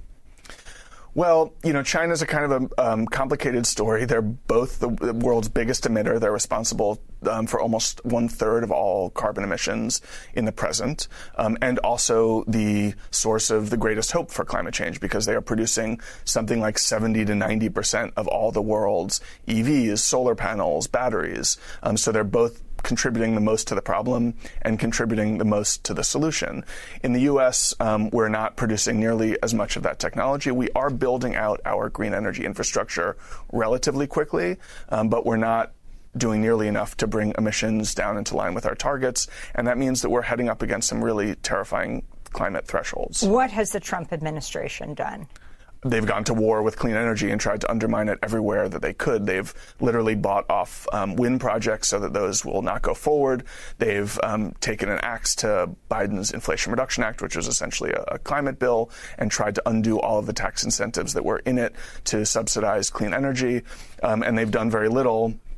Well, you know, China's a kind of a um, complicated story. They're both the, the world's biggest emitter. They're responsible um, for almost one third of all carbon emissions in the present, um, and also the source of the greatest hope for climate change, because they are producing something like seventy to ninety percent of all the world's E Vs, solar panels, batteries. Um, so they're both contributing the most to the problem and contributing the most to the solution. In the U S, um, we're not producing nearly as much of that technology. We are building out our green energy infrastructure relatively quickly, um, but we're not doing nearly enough to bring emissions down into line with our targets. And that means that we're heading up against some really terrifying climate thresholds. What has the Trump administration done? They've gone to war with clean energy and tried to undermine it everywhere that they could. They've literally bought off um, wind projects so that those will not go forward. They've um, taken an axe to Biden's Inflation Reduction Act, which was essentially a, a climate bill, and tried to undo all of the tax incentives that were in it to subsidize clean energy. Um, and they've done very little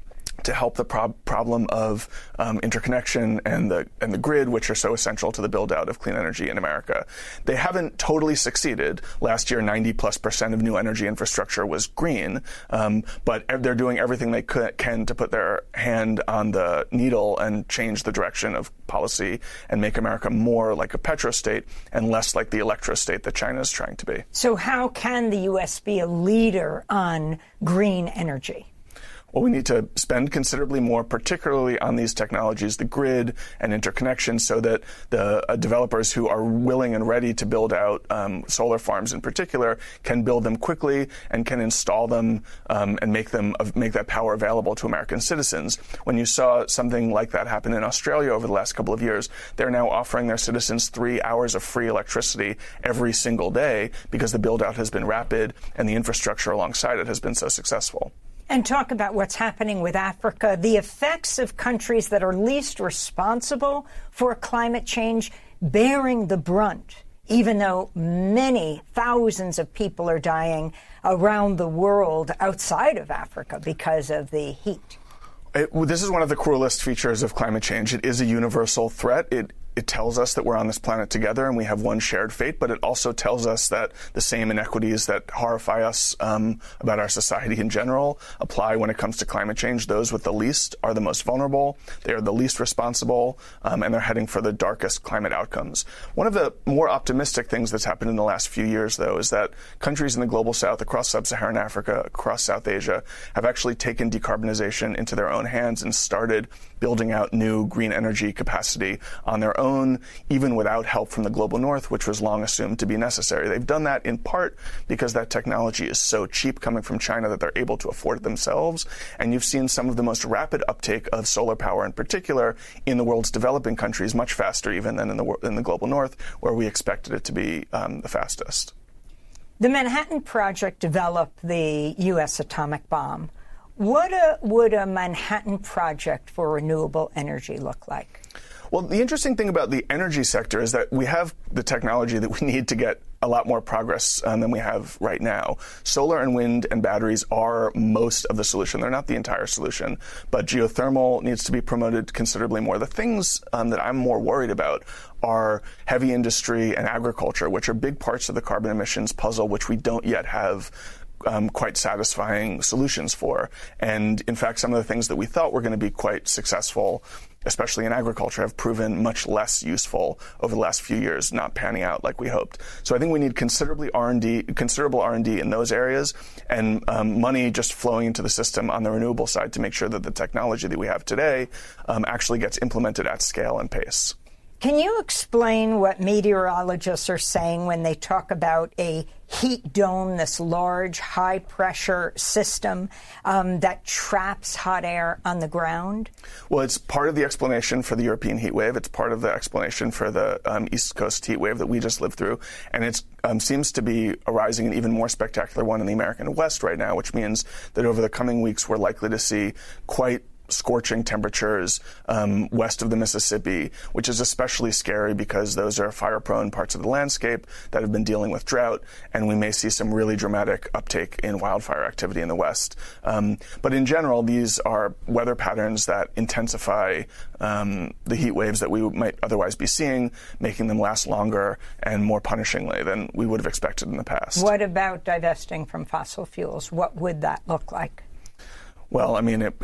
to help the prob- problem of um, interconnection and the and the grid, which are so essential to the build-out of clean energy in America. They haven't totally succeeded. Last year, ninety plus percent of new energy infrastructure was green, um, but they're doing everything they could, can to put their hand on the needle and change the direction of policy and make America more like a petrostate and less like the electrostate that China is trying to be. So how can the U S be a leader on green energy? Well, we need to spend considerably more, particularly on these technologies, the grid and interconnection, so that the uh, developers who are willing and ready to build out um, solar farms in particular can build them quickly and can install them um, and make them uh, make that power available to American citizens. When you saw something like that happen in Australia over the last couple of years, they're now offering their citizens three hours of free electricity every single day because the build-out has been rapid and the infrastructure alongside it has been so successful. And talk about what's happening with Africa, the effects of countries that are least responsible for climate change bearing the brunt, even though many thousands of people are dying around the world outside of Africa because of the heat. It, this is one of the cruelest features of climate change. It is a universal threat. It It tells us that we're on this planet together and we have one shared fate, but it also tells us that the same inequities that horrify us um, about our society in general apply when it comes to climate change. Those with the least are the most vulnerable, they are the least responsible, um, and they're heading for the darkest climate outcomes. One of the more optimistic things that's happened in the last few years, though, is that countries in the global south, across sub-Saharan Africa, across South Asia, have actually taken decarbonization into their own hands and started building out new green energy capacity on their own. own, even without help from the global north, which was long assumed to be necessary. They've done that in part because that technology is so cheap coming from China that they're able to afford it themselves. And you've seen some of the most rapid uptake of solar power in particular in the world's developing countries, much faster even than in the, in the global north, where we expected it to be um, the fastest. The Manhattan Project developed the U S atomic bomb. What a, would a Manhattan Project for renewable energy look like? Well, the interesting thing about the energy sector is that we have the technology that we need to get a lot more progress um, than we have right now. Solar and wind and batteries are most of the solution. They're not the entire solution, but geothermal needs to be promoted considerably more. The things um, that I'm more worried about are heavy industry and agriculture, which are big parts of the carbon emissions puzzle, which we don't yet have Um, quite satisfying solutions for. And in fact, some of the things that we thought were going to be quite successful, especially in agriculture, have proven much less useful over the last few years, not panning out like we hoped. So I think we need considerably R and D, considerable R and D in those areas, and um, money just flowing into the system on the renewable side to make sure that the technology that we have today um, actually gets implemented at scale and pace. Can you explain what meteorologists are saying when they talk about a heat dome, this large, high-pressure system um, that traps hot air on the ground? Well, it's part of the explanation for the European heat wave. It's part of the explanation for the um, East Coast heat wave that we just lived through. And it um, seems to be arising an even more spectacular one in the American West right now, which means that over the coming weeks, we're likely to see quite scorching temperatures um, west of the Mississippi, which is especially scary because those are fire-prone parts of the landscape that have been dealing with drought, and we may see some really dramatic uptake in wildfire activity in the West. Um, but in general, these are weather patterns that intensify um, the heat waves that we might otherwise be seeing, making them last longer and more punishingly than we would have expected in the past. What about divesting from fossil fuels? What would that look like? Well, I mean, it,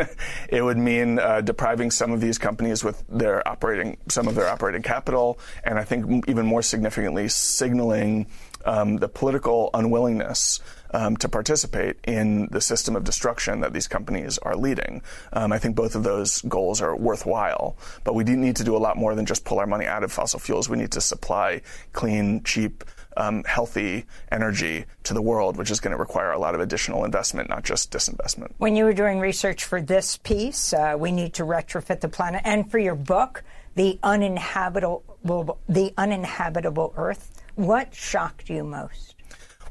it would mean uh, depriving some of these companies with their operating, some of their operating capital, and I think even more significantly, signaling um, the political unwillingness um, to participate in the system of destruction that these companies are leading. Um, I think both of those goals are worthwhile, but we do need to do a lot more than just pull our money out of fossil fuels. We need to supply clean, cheap, Um, healthy energy to the world, which is going to require a lot of additional investment, not just disinvestment. When you were doing research for this piece, uh, We Need to Retrofit the Planet, and for your book, The Uninhabitable, The Uninhabitable Earth, what shocked you most?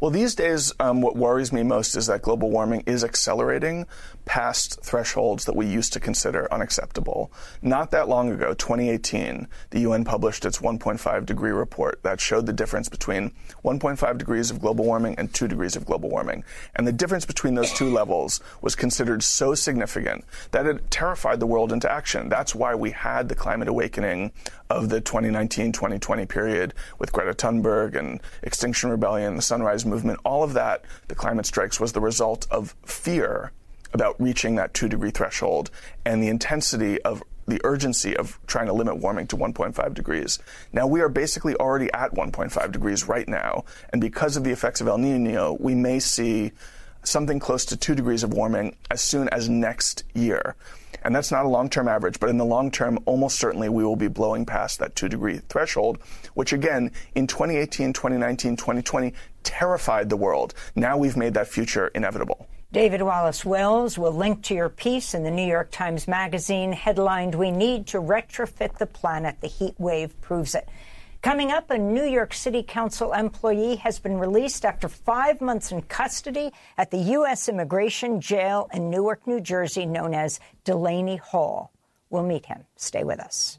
Well, these days, um, what worries me most is that global warming is accelerating past thresholds that we used to consider unacceptable. Not that long ago, twenty eighteen, the U N published its one point five degree report that showed the difference between one point five degrees of global warming and two degrees of global warming. And the difference between those two levels was considered so significant that it terrified the world into action. That's why we had the climate awakening of the twenty nineteen twenty twenty period with Greta Thunberg and Extinction Rebellion, the Sunrise Movement. All of that, the climate strikes, was the result of fear about reaching that two-degree threshold and the intensity of the urgency of trying to limit warming to one point five degrees. Now, we are basically already at one point five degrees right now, and because of the effects of El Nino, we may see something close to two degrees of warming as soon as next year. And that's not a long-term average, but in the long term, almost certainly we will be blowing past that two-degree threshold, which again, in twenty eighteen, twenty nineteen, twenty twenty, terrified the world. Now we've made that future inevitable. David Wallace Wells will link to your piece in the New York Times Magazine, headlined, "We Need to Retrofit the Planet. The Heat Wave Proves It." Coming up, a New York City Council employee has been released after five months in custody at the U S immigration jail in Newark, New Jersey, known as Delaney Hall. We'll meet him. Stay with us.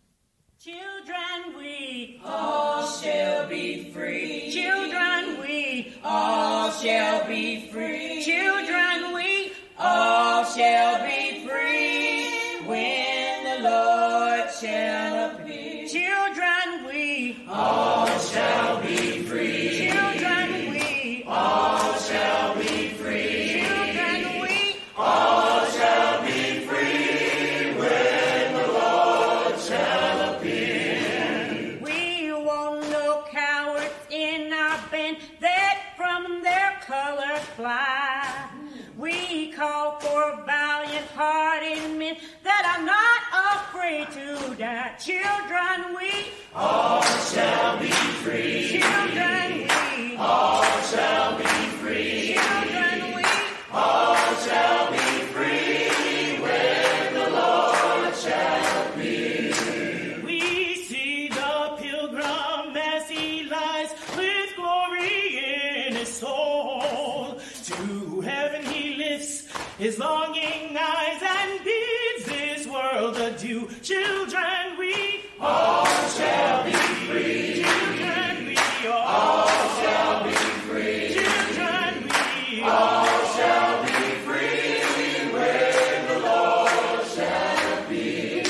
Children, we all shall be free. Children, we all shall be free. Children, we all shall be free when the Lord shall appear. Children, we all shall be free. Children, we all shall be free. Children, we all shall be free when the Lord shall appear. We want no cowards in our band that from their color fly. We call for valiant-hearted men that are not afraid to die. Children, we all shall be free. Children, we all shall be free. Children, we all shall be free when the Lord shall appear. We see the pilgrim as he lies with glory in his soul. To heaven he lifts his longing eyes and bids this world adieu. Children, we all shall be free. Children, we all shall be free. Children, we all shall be free when the Lord shall appear.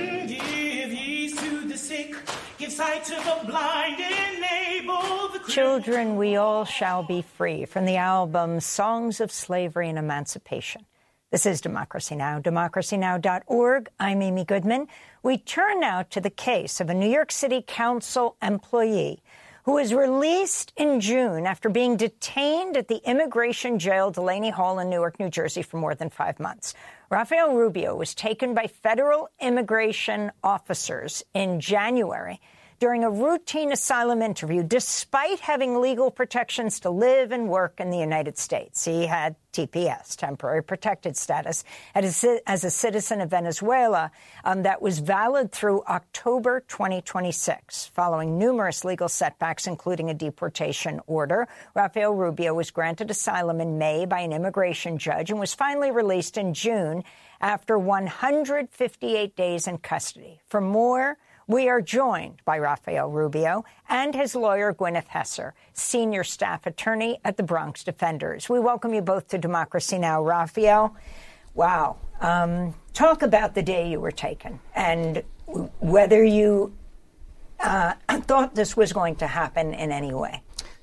Give ease to the sick, give sight to the blind, enable the Children, we all shall be free, from the album Songs of Slavery and Emancipation. This is Democracy Now!, democracy now dot org. I'm Amy Goodman. We turn now to the case of a New York City Council employee who was released in June after being detained at the immigration jail Delaney Hall in Newark, New Jersey for more than five months. Rafael Rubio was taken by federal immigration officers in January during a routine asylum interview, despite having legal protections to live and work in the United States. He had T P S, temporary protected status, as a citizen of Venezuela um, that was valid through October twenty twenty-six. Following numerous legal setbacks, including a deportation order, Rafael Rubio was granted asylum in May by an immigration judge and was finally released in June after one hundred fifty-eight days in custody. For more, we are joined by Rafael Rubio and his lawyer, Gwyneth Hesser, senior staff attorney at the Bronx Defenders. We welcome you both to Democracy Now!. Rafael, wow. Um, talk about the day you were taken and whether you uh, thought this was going to happen in any way.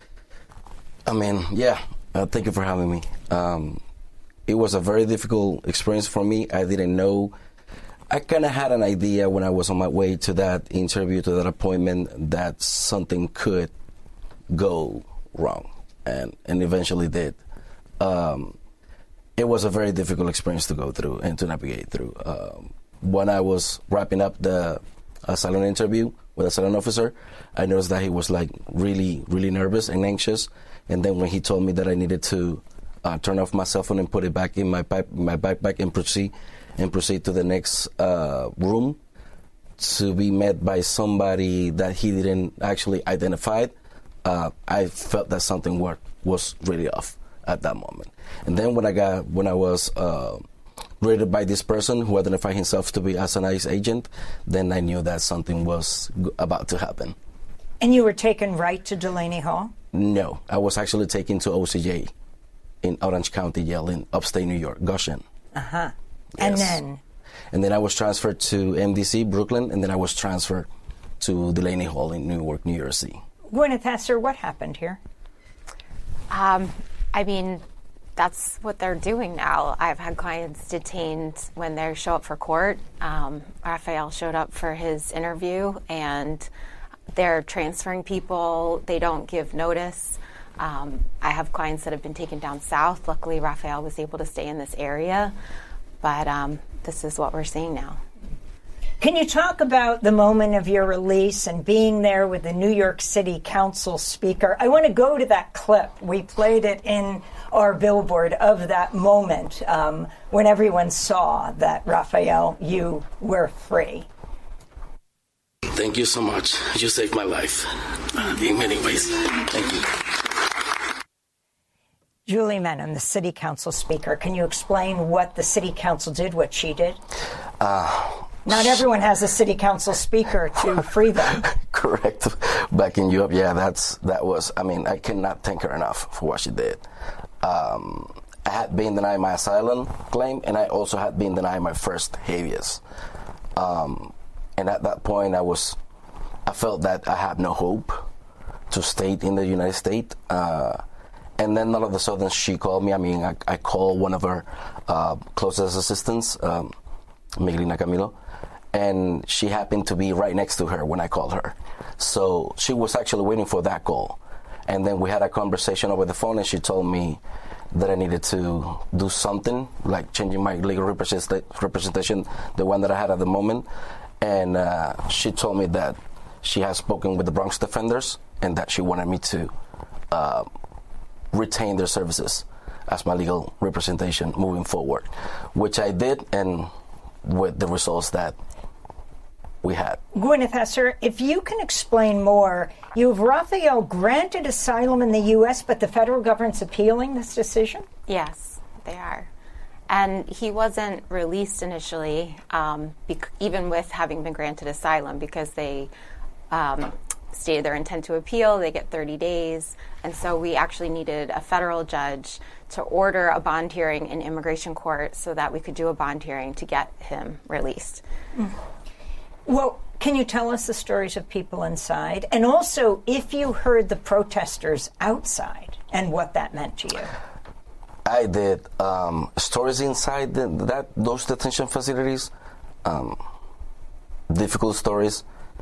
I mean, yeah, uh, thank you for having me. Um, it was a very difficult experience for me. I didn't know. I kind of had an idea when I was on my way to that interview, to that appointment, that something could go wrong, and, and eventually did. Um, it was a very difficult experience to go through and to navigate through. Um, when I was wrapping up the asylum interview with a asylum officer, I noticed that he was like really, really nervous and anxious. And then when he told me that I needed to uh, turn off my cell phone and put it back in my, pipe, my backpack and proceed, and proceed to the next uh, room to be met by somebody that he didn't actually identify, uh, I felt that something were, was really off at that moment. And then when I got when I was uh, raided by this person who identified himself to be as an ICE agent, then I knew that something was g- about to happen. And you were taken right to Delaney Hall? No, I was actually taken to O C J in Orange County Jail in upstate New York, Goshen. Uh-huh. Yes. And then? And then I was transferred to M D C, Brooklyn, and then I was transferred to Delaney Hall in Newark, New Jersey. Gwyneth Hesser, what happened here? Um, I mean, that's what they're doing now. I've had clients detained when they show up for court. Um, Rafael showed up for his interview, and they're transferring people. They don't give notice. Um, I have clients that have been taken down south. Luckily, Rafael was able to stay in this area, but um, this is what we're seeing now. Can you talk about the moment of your release and being there with the New York City Council Speaker? I want to go to that clip. We played it in our billboard of that moment um, when everyone saw that, Rafael, you were free. Thank you so much. You saved my life uh, in many ways. Thank you. Julie Menem, the City Council Speaker. Can you explain what the City Council did, what she did? Uh, Not everyone has a City Council Speaker to free them. Correct. Back in Europe, yeah, that's that was, I mean, I cannot thank her enough for what she did. Um, I had been denied my asylum claim, and I also had been denied my first habeas. Um, and at that point, I was, I felt that I had no hope to stay in the United States. Uh, and then all of a sudden, she called me. I mean, I, I called one of her uh, closest assistants, um, Miguelina Camilo, and she happened to be right next to her when I called her. So she was actually waiting for that call. And then we had a conversation over the phone, and she told me that I needed to do something, like changing my legal represent- representation, the one that I had at the moment. And uh, she told me that she has spoken with the Bronx Defenders and that she wanted me to uh, retain their services as my legal representation moving forward, which I did, and with the results that we had. Gwyneth Hesser, if you can explain more, you have Rafael granted asylum in the U S, but the federal government's appealing this decision? Yes, they are. And he wasn't released initially, um, bec- even with having been granted asylum, because they um, stated their intent to appeal. They get thirty days. And so we actually needed a federal judge to order a bond hearing in immigration court so that we could do a bond hearing to get him released. Mm. Well, can you tell us the stories of people inside? And also, if you heard the protesters outside and what that meant to you? I did. Um, stories inside the, that those detention facilities, um, difficult stories.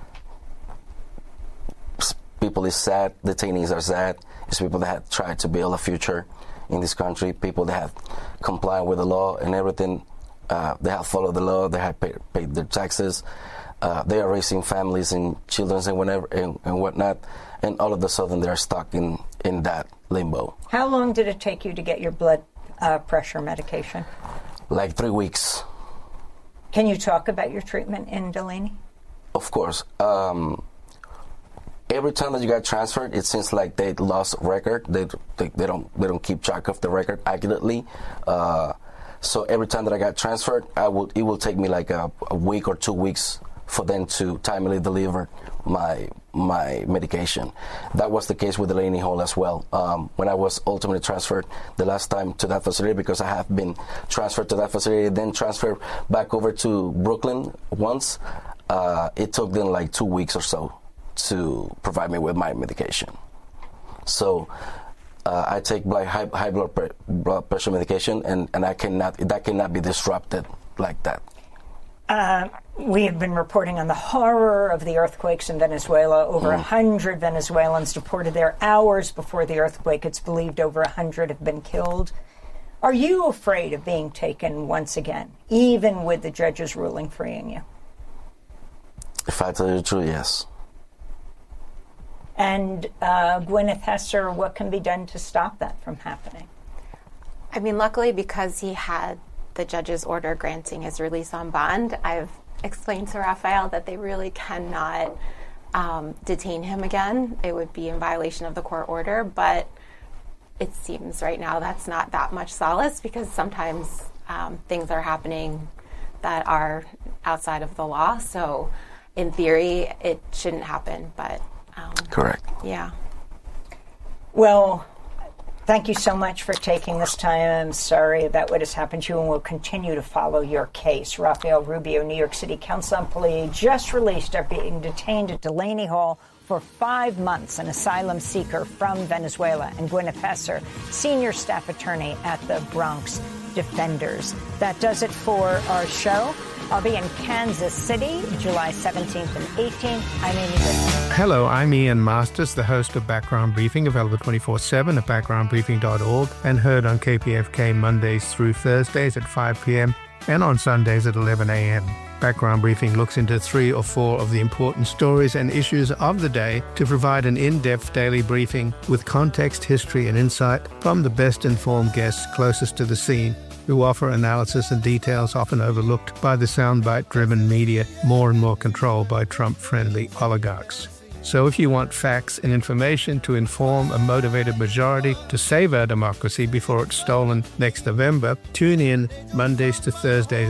People is sad. Detainees are sad. It's people that have tried to build a future in this country. People that have complied with the law and everything. Uh, they have followed the law. They have paid, paid their taxes. Uh, they are raising families and children and whatever and, and whatnot. And all of a sudden, they're stuck in, in that limbo. How long did it take you to get your blood uh, pressure medication? Like three weeks. Can you talk about your treatment in Delaney? Of course. Um, every time that you got transferred, it seems like they lost record. They, they they don't they don't keep track of the record accurately. Uh, so every time that I got transferred, I would it will take me like a, a week or two weeks for them to timely deliver my my medication. That was the case with Delaney Hall as well. Um, when I was ultimately transferred the last time to that facility, because I have been transferred to that facility, then transferred back over to Brooklyn once, uh, it took them like two weeks or so to provide me with my medication. So uh, I take blood, high, high blood, pre- blood pressure medication, and, and I cannot that cannot be disrupted like that. Uh, we have been reporting on the horror of the earthquakes in Venezuela. Over a mm. hundred Venezuelans deported there hours before the earthquake. It's believed over a hundred have been killed. Are you afraid of being taken once again, even with the judge's ruling freeing you? If I tell you the truth, yes. And uh, Gwyneth Hesser, what can be done to stop that from happening? I mean, luckily, because he had the judge's order granting his release on bond, I've explained to Rafael that they really cannot um, detain him again. It would be in violation of the court order, but it seems right now that's not that much solace, because sometimes um, things are happening that are outside of the law. So in theory, it shouldn't happen, but um, correct. Yeah. Well, thank you so much for taking this time. I'm sorry about what has happened to you, and we'll continue to follow your case. Rafael Rubio, New York City Council on Police, just released after being detained at Delaney Hall for five months, an asylum seeker from Venezuela, and Gwyneth Hesser, senior staff attorney at the Bronx Defenders. That does it for our show. I'll be in Kansas City, July seventeenth and eighteenth. I'm Amy Goodman. Hello, I'm Ian Masters, the host of Background Briefing, available twenty-four seven at background briefing dot org and heard on K P F K Mondays through Thursdays at five p.m. and on Sundays at eleven a.m. Background Briefing looks into three or four of the important stories and issues of the day to provide an in-depth daily briefing with context, history, and insight from the best-informed guests closest to the scene, who offer analysis and details often overlooked by the soundbite-driven media, more and more controlled by Trump-friendly oligarchs. So if you want facts and information to inform a motivated majority to save our democracy before it's stolen next November, tune in Mondays to Thursdays